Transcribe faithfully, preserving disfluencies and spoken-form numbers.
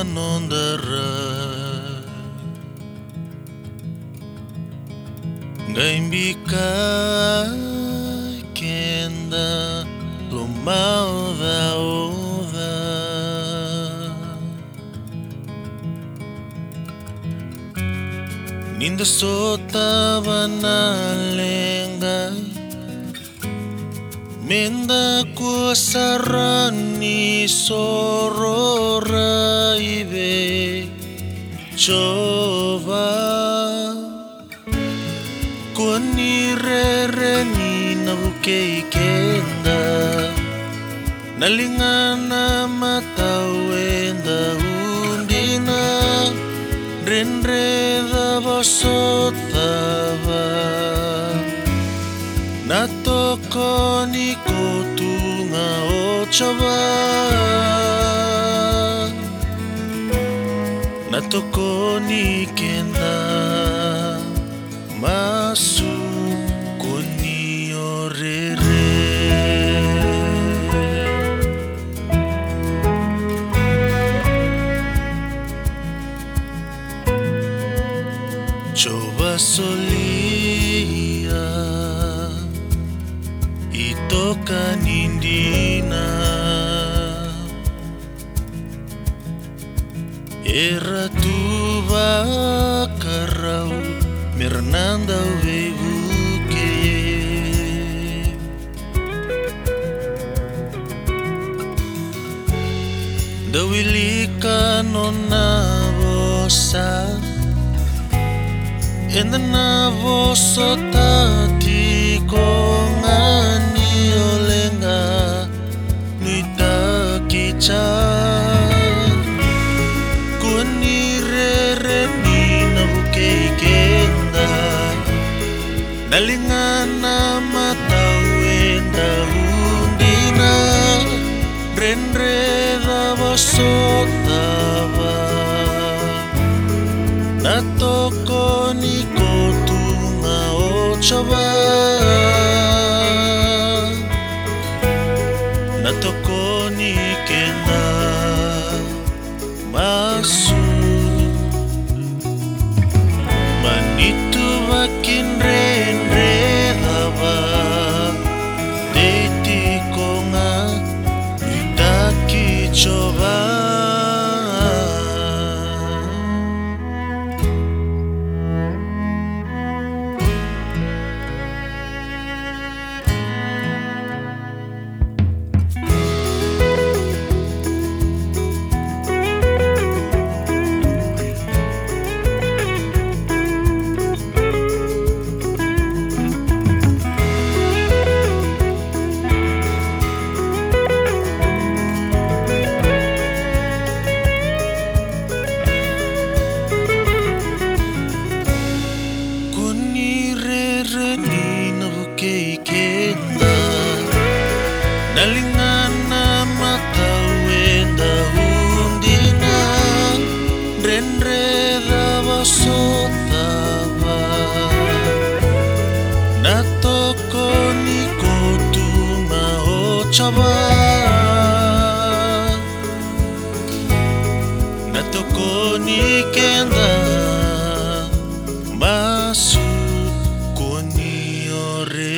nondara Gaimbika kenda lumauda uda Ninda sota banalenga Menda kuasarani sorora ibe Coba Kuni rere ni nabuke kenda Nalingana matawenda undina Renreda bosotaba Natoko ni kotunga ochaba Natoko ni kenda Masu koni orere Coba solia Itoka nindina Era tuba karau Mernanda webuke Dawilika nona bosa Enda na voso tati kongani olenga Nuita kicha Kuni rere ni nabuke kenda Nalingana matawenda undina Renreda bosotaba Natoko ni kotunga ochaba Natoko ni kenda Masu Manitu bakin renredaba Deiti konga Ritaki coba Nalingana matawenda undina Renreda bosotaba Natoko ni kotunga ochaba Natoko ni kenda Masu koni ore